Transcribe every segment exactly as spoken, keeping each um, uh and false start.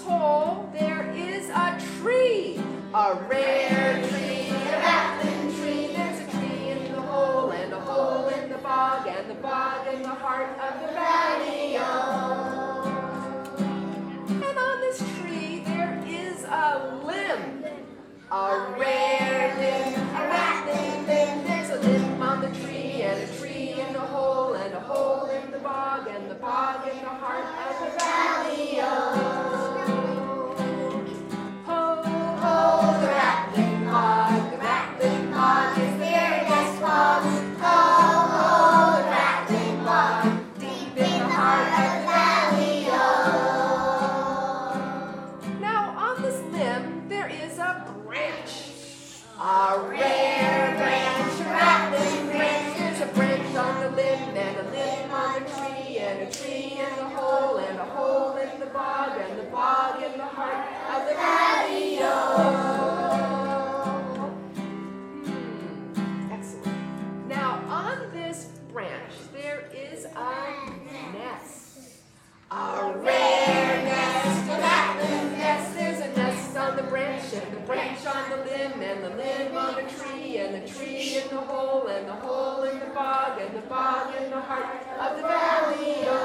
hole there is a tree, a rare tree, a rattling tree. There's a tree in the hole and a hole in the bog and the bog in the heart of the valley-o. And on this tree there is a limb, a rare limb, a rattling limb. There's a limb on the tree and a tree in the hole and a hole in the bog and the bog in the heart of the valley-o. A rare branch, a rattling branch. There's a branch on the limb and a limb on the tree and a tree in the hole and a hole in the bog and the bog in the heart of the valley-o. Hmm, excellent. Now on this branch there is a nest. A rare nest, a rattling nest. There's a nest on the branch and the branch on the limb and the limb on the tree and the tree in the hole and the hole in the bog and the bog in the heart of the valley-o.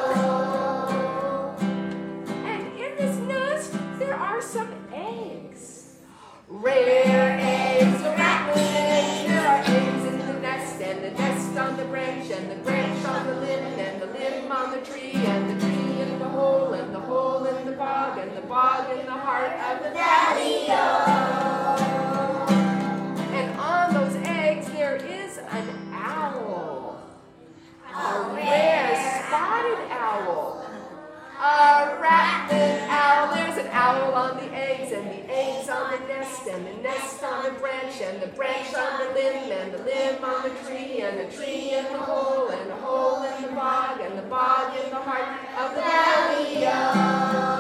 And in this nest there are some eggs. Rare eggs, a rattling eggs. There are eggs in the nest and the nest on the branch and the branch on the limb and the limb on the tree and the tree in the hole and the hole in the bog and the bog in the heart of the valley-o. And on those eggs there is an owl, a rare spotted owl, a rattling owl. There's an owl on the eggs and the eggs on the nest and the nest on the branch and the branch on the limb and the limb on the tree and the tree in the hole and the hole in the bog and the bog in the heart of the valley-o.